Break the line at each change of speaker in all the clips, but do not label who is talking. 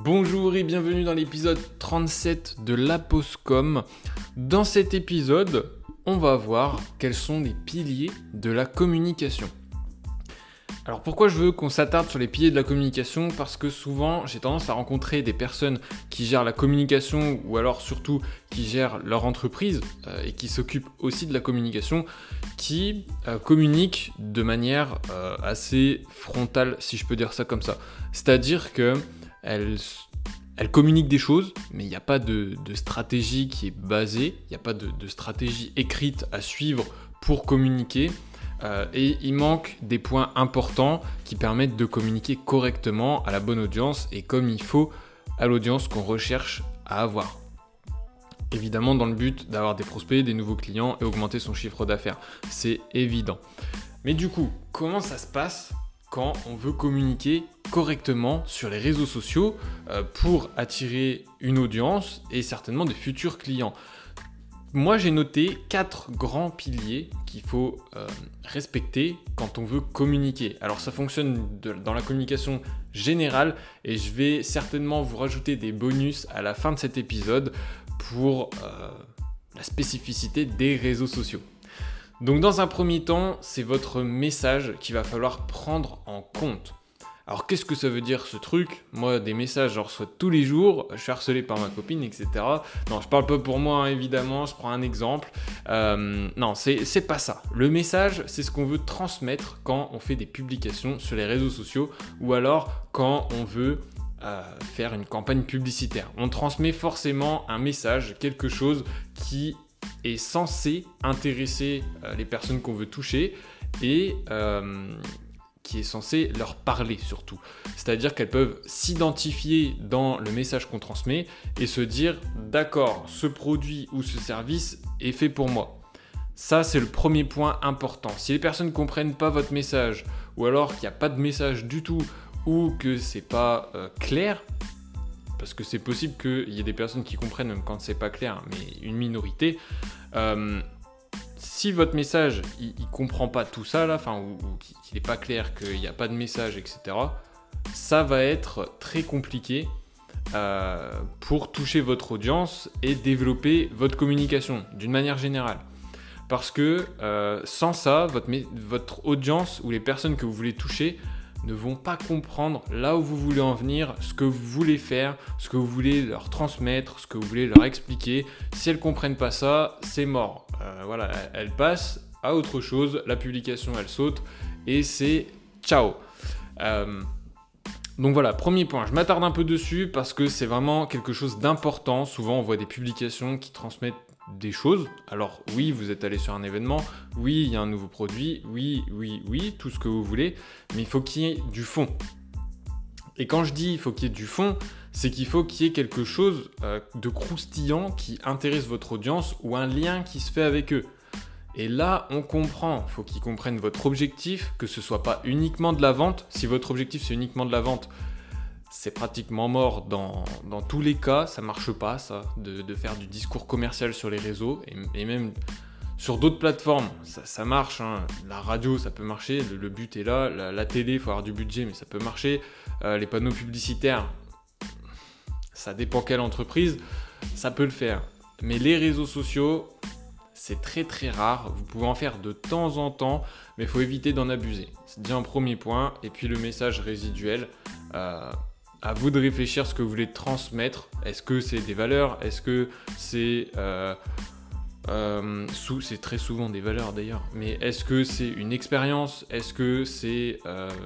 Bonjour et bienvenue dans l'épisode 37 de la Postcom. Dans cet épisode, on va voir quels sont les piliers de la communication. Alors pourquoi je veux qu'on s'attarde sur les piliers de la communication ? Parce que souvent, j'ai tendance à rencontrer des personnes qui gèrent la communication ou alors surtout qui gèrent leur entreprise et qui s'occupent aussi de la communication, qui communiquent de manière assez frontale, si je peux dire ça comme ça. C'est-à-dire qu'elles communiquent des choses, mais il n'y a pas de stratégie qui est basée, il n'y a pas de stratégie écrite à suivre pour communiquer. Et il manque des points importants qui permettent de communiquer correctement à la bonne audience et comme il faut à l'audience qu'on recherche à avoir. Évidemment dans le but d'avoir des prospects, des nouveaux clients et augmenter son chiffre d'affaires. C'est évident. Mais du coup, comment ça se passe quand on veut communiquer correctement sur les réseaux sociaux pour attirer une audience et certainement des futurs clients ? Moi, j'ai noté 4 grands piliers qu'il faut respecter quand on veut communiquer. Alors, ça fonctionne dans la communication générale et je vais certainement vous rajouter des bonus à la fin de cet épisode pour la spécificité des réseaux sociaux. Donc, dans un premier temps, c'est votre message qu'il va falloir prendre en compte. Alors qu'est-ce que ça veut dire ce truc ? Moi, des messages, j'en reçois tous les jours, je suis harcelé par ma copine, etc. Non, je parle pas pour moi, hein, évidemment, je prends un exemple. Non, c'est pas ça. Le message, c'est ce qu'on veut transmettre quand on fait des publications sur les réseaux sociaux ou alors quand on veut faire une campagne publicitaire. On transmet forcément un message, quelque chose qui est censé intéresser les personnes qu'on veut toucher et qui est censé leur parler surtout. C'est-à-dire qu'elles peuvent s'identifier dans le message qu'on transmet et se dire « D'accord, ce produit ou ce service est fait pour moi ». Ça, c'est le premier point important. Si les personnes ne comprennent pas votre message ou alors qu'il n'y a pas de message du tout ou que c'est pas clair, parce que c'est possible qu'il y ait des personnes qui comprennent même quand c'est pas clair, mais une minorité, si votre message il comprend pas tout ça là, ou qu'il n'est pas clair, qu'il n'y a pas de message, etc., ça va être très compliqué pour toucher votre audience et développer votre communication d'une manière générale. Parce que sans ça, votre audience ou les personnes que vous voulez toucher ne vont pas comprendre là où vous voulez en venir, ce que vous voulez faire, ce que vous voulez leur transmettre, ce que vous voulez leur expliquer. Si elles ne comprennent pas ça, c'est mort. Voilà, elles passent à autre chose, la publication elle saute et c'est ciao. Donc voilà, premier point, je m'attarde un peu dessus parce que c'est vraiment quelque chose d'important. Souvent on voit des publications qui transmettent des choses. Alors oui, vous êtes allé sur un événement, oui, il y a un nouveau produit, oui, tout ce que vous voulez, mais il faut qu'il y ait du fond. Et quand je dis il faut qu'il y ait du fond, c'est qu'il faut qu'il y ait quelque chose de croustillant qui intéresse votre audience ou un lien qui se fait avec eux. Et là, on comprend, il faut qu'ils comprennent votre objectif, que ce ne soit pas uniquement de la vente. Si votre objectif c'est uniquement de la vente, c'est pratiquement mort dans tous les cas, ça marche pas ça, de faire du discours commercial sur les réseaux et même sur d'autres plateformes, ça marche, hein. La radio ça peut marcher, le but est là, la télé il faut avoir du budget mais ça peut marcher, les panneaux publicitaires, ça dépend quelle entreprise, ça peut le faire. Mais les réseaux sociaux, c'est très très rare, vous pouvez en faire de temps en temps, mais il faut éviter d'en abuser. C'est déjà un premier point, et puis le message résiduel, à vous de réfléchir ce que vous voulez transmettre. Est-ce que c'est des valeurs ? Est-ce que c'est... c'est très souvent des valeurs d'ailleurs. Mais est-ce que c'est une expérience ? Est-ce que c'est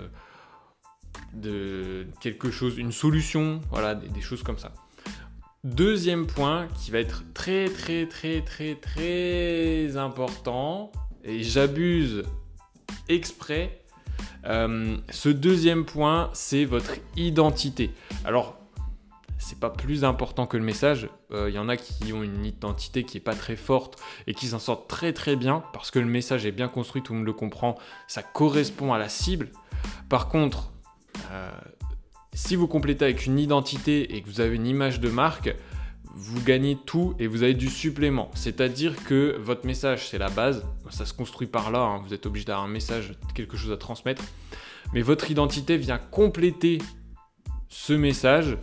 quelque chose, une solution ? Voilà, des choses comme ça. Deuxième point qui va être très très très très très important, et j'abuse exprès. Ce deuxième point, c'est votre identité. Alors, c'est pas plus important que le message. Y en a qui ont une identité qui est pas très forte et qui s'en sortent très très bien parce que le message est bien construit, tout le monde le comprend, ça correspond à la cible. Par contre, si vous complétez avec une identité et que vous avez une image de marque, vous gagnez tout et vous avez du supplément. C'est-à-dire que votre message, c'est la base. Ça se construit par là, hein. Vous êtes obligé d'avoir un message, quelque chose à transmettre. Mais votre identité vient compléter ce message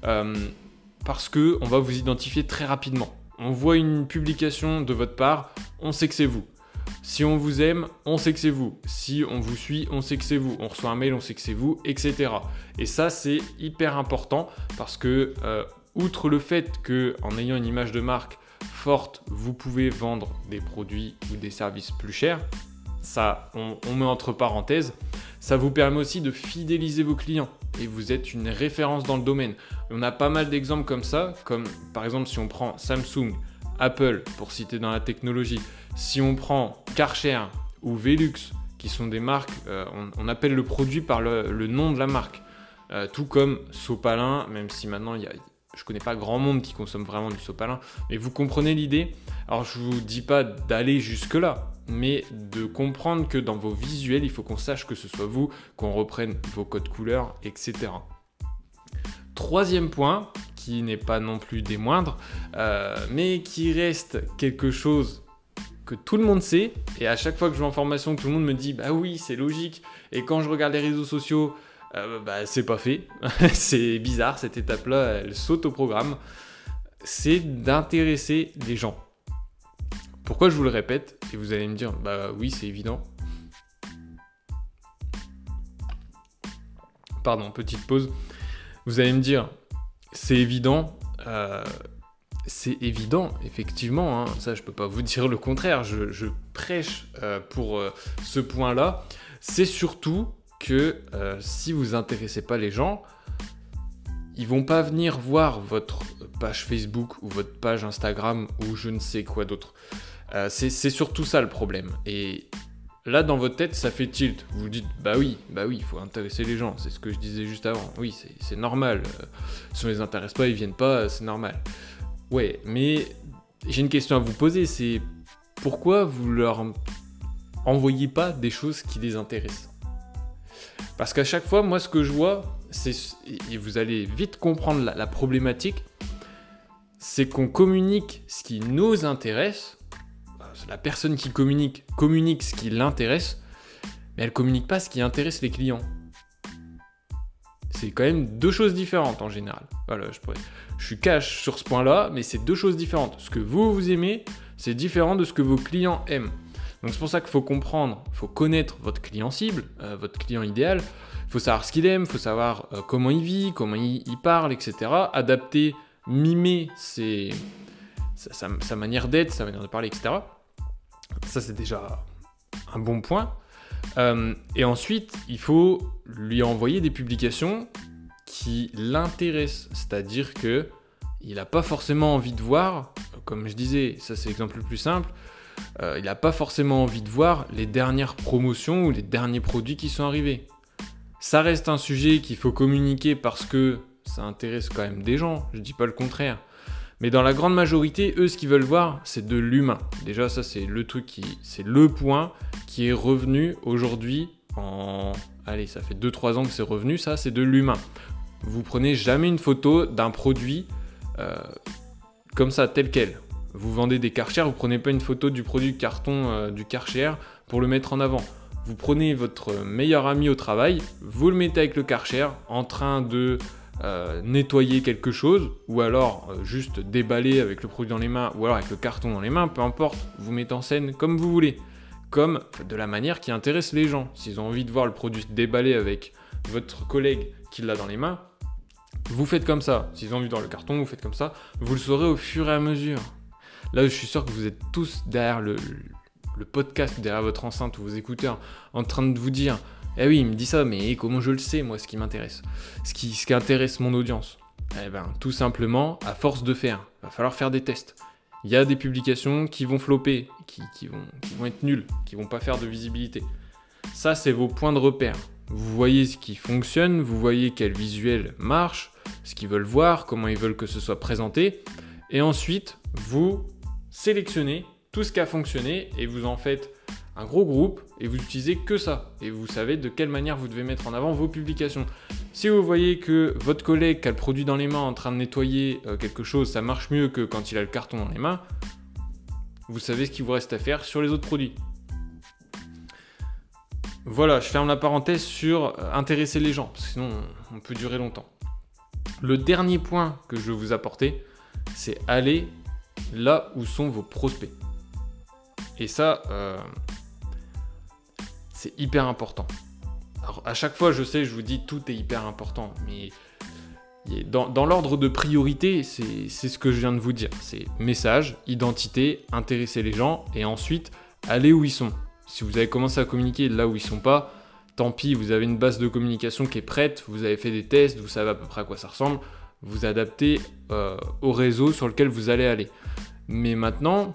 parce qu'on va vous identifier très rapidement. On voit une publication de votre part, on sait que c'est vous. Si on vous aime, on sait que c'est vous. Si on vous suit, on sait que c'est vous. On reçoit un mail, on sait que c'est vous, etc. Et ça, c'est hyper important parce que, outre le fait qu'en ayant une image de marque forte, vous pouvez vendre des produits ou des services plus chers, ça, on met entre parenthèses, ça vous permet aussi de fidéliser vos clients et vous êtes une référence dans le domaine. On a pas mal d'exemples comme ça, comme par exemple si on prend Samsung, Apple, pour citer dans la technologie, si on prend Karcher ou Velux, qui sont des marques, on appelle le produit par le nom de la marque, tout comme Sopalin, même si maintenant je ne connais pas grand monde qui consomme vraiment du Sopalin, mais vous comprenez l'idée. Alors je ne vous dis pas d'aller jusque-là, mais de comprendre que dans vos visuels, il faut qu'on sache que ce soit vous, qu'on reprenne vos codes couleurs, etc. Troisième point, qui n'est pas non plus des moindres, mais qui reste quelque chose que tout le monde sait, et à chaque fois que je vais en formation, tout le monde me dit « bah oui, c'est logique », et quand je regarde les réseaux sociaux, c'est pas fait, c'est bizarre, cette étape-là, elle saute au programme, c'est d'intéresser les gens. Pourquoi je vous le répète? Et vous allez me dire, bah oui, c'est évident. Pardon, petite pause. Vous allez me dire, c'est évident. C'est évident, effectivement. Ça, je peux pas vous dire le contraire. Je prêche pour ce point-là. C'est surtout que si vous intéressez pas les gens, ils vont pas venir voir votre page Facebook ou votre page Instagram ou je ne sais quoi d'autre. C'est surtout ça le problème. Et là, dans votre tête, ça fait tilt. Vous vous dites, bah oui, il faut intéresser les gens. C'est ce que je disais juste avant. Oui, c'est normal. Si on les intéresse pas, ils viennent pas, c'est normal. Ouais, mais j'ai une question à vous poser. C'est pourquoi vous leur envoyez pas des choses qui les intéressent? Parce qu'à chaque fois, moi, ce que je vois, et vous allez vite comprendre la problématique, c'est qu'on communique ce qui nous intéresse. La personne qui communique ce qui l'intéresse, mais elle communique pas ce qui intéresse les clients. C'est quand même deux choses différentes en général. Voilà, je suis cash sur ce point-là, mais c'est deux choses différentes. Ce que vous aimez, c'est différent de ce que vos clients aiment. Donc c'est pour ça qu'il faut comprendre, il faut connaître votre client cible, votre client idéal. Il faut savoir ce qu'il aime, il faut savoir comment il vit, comment il parle, etc. Adapter, mimer sa manière d'être, sa manière de parler, etc. Ça, c'est déjà un bon point. Et ensuite, il faut lui envoyer des publications qui l'intéressent. C'est-à-dire qu'il n'a pas forcément envie de voir, comme je disais, ça c'est l'exemple le plus simple, il n'a pas forcément envie de voir les dernières promotions ou les derniers produits qui sont arrivés. Ça reste un sujet qu'il faut communiquer parce que ça intéresse quand même des gens, je ne dis pas le contraire. Mais dans la grande majorité, eux, ce qu'ils veulent voir, c'est de l'humain. Déjà, ça, c'est le truc c'est le point qui est revenu aujourd'hui allez, ça fait 2-3 ans que c'est revenu, ça, c'est de l'humain. Vous prenez jamais une photo d'un produit comme ça, tel quel. Vous vendez des Karcher, vous prenez pas une photo du produit carton du Karcher pour le mettre en avant. Vous prenez votre meilleur ami au travail, vous le mettez avec le Karcher en train de nettoyer quelque chose, ou alors juste déballer avec le produit dans les mains, ou alors avec le carton dans les mains, peu importe, vous mettez en scène comme vous voulez, comme de la manière qui intéresse les gens. S'ils ont envie de voir le produit déballer avec votre collègue qui l'a dans les mains, vous faites comme ça. S'ils ont envie de voir le carton, vous faites comme ça. Vous le saurez au fur et à mesure. Là, je suis sûr que vous êtes tous derrière le podcast, derrière votre enceinte ou vos écouteurs, en train de vous dire « Eh oui, il me dit ça, mais comment je le sais, moi, ce qui m'intéresse, ce qui intéresse mon audience ?» Eh bien, tout simplement, à force de faire, il va falloir faire des tests. Il y a des publications qui vont flopper, qui vont être nulles, qui vont pas faire de visibilité. Ça, c'est vos points de repère. Vous voyez ce qui fonctionne, vous voyez quel visuel marche, ce qu'ils veulent voir, comment ils veulent que ce soit présenté. Et ensuite, vous sélectionnez tout ce qui a fonctionné et vous en faites un gros groupe et vous utilisez que ça. Et vous savez de quelle manière vous devez mettre en avant vos publications. Si vous voyez que votre collègue qui a le produit dans les mains en train de nettoyer quelque chose, ça marche mieux que quand il a le carton dans les mains, vous savez ce qu'il vous reste à faire sur les autres produits. Voilà, je ferme la parenthèse sur intéresser les gens, parce que sinon on peut durer longtemps. Le dernier point que je vais vous apporter, c'est aller là où sont vos prospects. Et ça, c'est hyper important. Alors, à chaque fois, je sais, je vous dis, tout est hyper important, mais dans l'ordre de priorité, c'est ce que je viens de vous dire. C'est message, identité, intéresser les gens, et ensuite, aller où ils sont. Si vous avez commencé à communiquer là où ils ne sont pas, tant pis, vous avez une base de communication qui est prête, vous avez fait des tests, vous savez à peu près à quoi ça ressemble, vous adaptez au réseau sur lequel vous allez aller. Mais maintenant,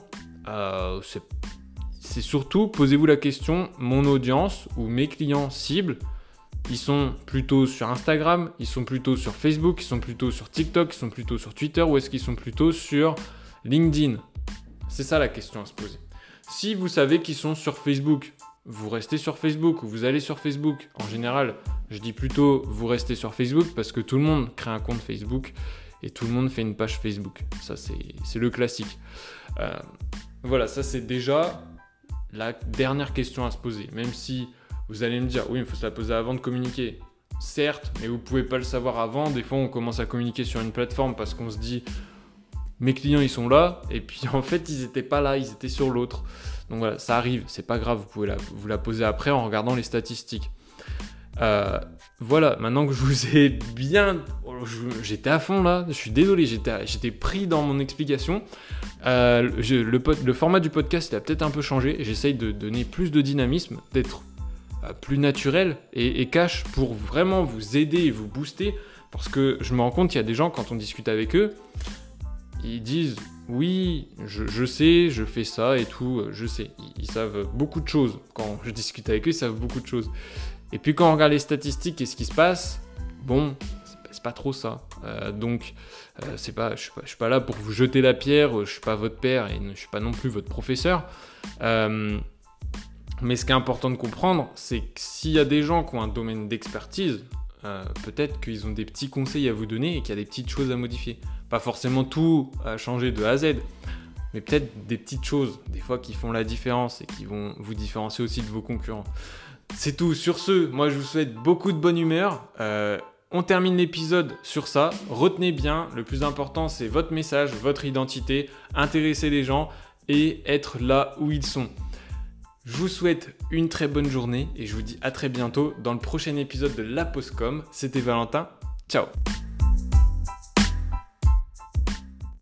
c'est surtout, posez-vous la question, mon audience ou mes clients cibles, ils sont plutôt sur Instagram, ils sont plutôt sur Facebook, ils sont plutôt sur TikTok, ils sont plutôt sur Twitter ou est-ce qu'ils sont plutôt sur LinkedIn? C'est ça la question à se poser. Si vous savez qu'ils sont sur Facebook, vous restez sur Facebook ou vous allez sur Facebook. En général, je dis plutôt vous restez sur Facebook parce que tout le monde crée un compte Facebook et tout le monde fait une page Facebook. Ça, c'est le classique. Voilà, ça c'est déjà la dernière question à se poser. Même si vous allez me dire, oui, il faut se la poser avant de communiquer. Certes, mais vous ne pouvez pas le savoir avant. Des fois, on commence à communiquer sur une plateforme parce qu'on se dit, mes clients, ils sont là. Et puis, en fait, ils n'étaient pas là, ils étaient sur l'autre. Donc voilà, ça arrive, c'est pas grave, vous pouvez vous la poser après en regardant les statistiques. Voilà, maintenant que je vous ai bien... J'étais à fond là, je suis désolé, j'étais pris dans mon explication. Le format du podcast, il a peut-être un peu changé. J'essaye de donner plus de dynamisme, d'être plus naturel et cash pour vraiment vous aider et vous booster. Parce que je me rends compte qu'il y a des gens, quand on discute avec eux, ils disent... Oui, je sais, je fais ça et tout, je sais. Ils savent beaucoup de choses. Quand je discute avec eux, ils savent beaucoup de choses. Et puis quand on regarde les statistiques et ce qui se passe, bon, c'est pas trop ça. Donc, je suis pas là pour vous jeter la pierre, je suis pas votre père et je suis pas non plus votre professeur. Mais ce qui est important de comprendre, c'est que s'il y a des gens qui ont un domaine d'expertise, peut-être qu'ils ont des petits conseils à vous donner et qu'il y a des petites choses à modifier. Pas forcément tout à changer de A à Z, mais peut-être des petites choses, des fois qui font la différence et qui vont vous différencier aussi de vos concurrents. C'est tout. Sur ce, moi je vous souhaite beaucoup de bonne humeur. On termine l'épisode sur ça. Retenez bien, le plus important c'est votre message, votre identité, intéresser les gens et être là où ils sont. Je vous souhaite une très bonne journée et je vous dis à très bientôt dans le prochain épisode de La Pause Com. C'était Valentin. Ciao.